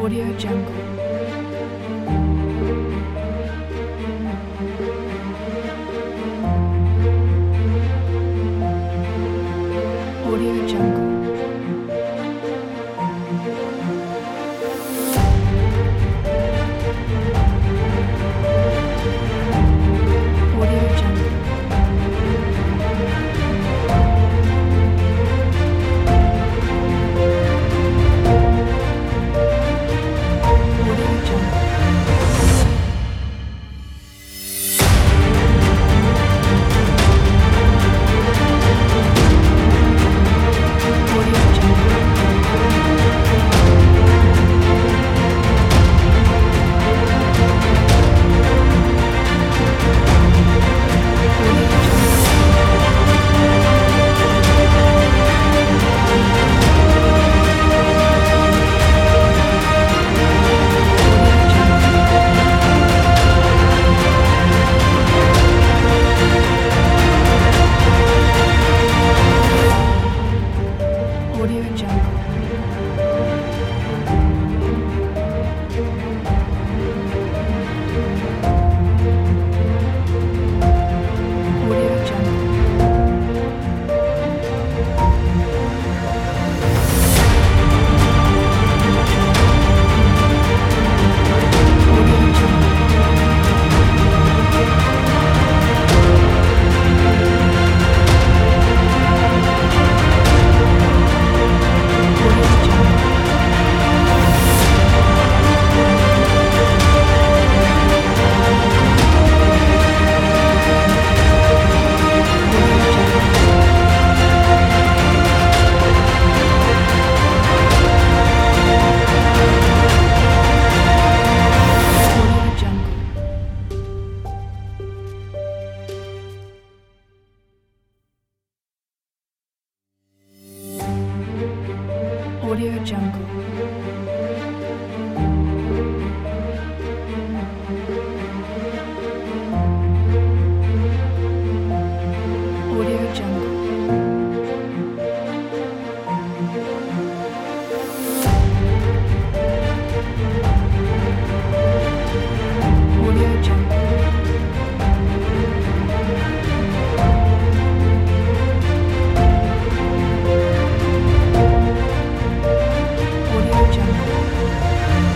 Audio Jungle. Audio Jungle. Audio Jungle. Audio Jungle. Audio Jungle. Audio Jungle. Audio Jungle. Audio Jungle. Audio Jungle. Audio Jungle. Audio Jungle. Audio Jungle. Audio Jungle. Audio Jungle. Audio Jungle.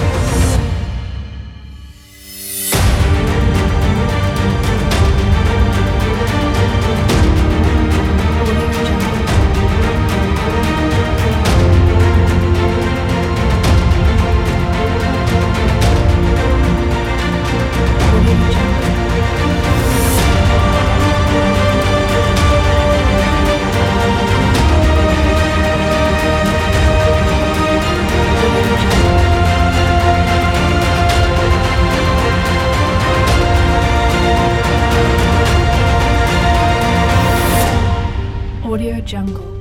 Audio Jungle. Audio Jungle. Audio Jungle. Audio Jungle.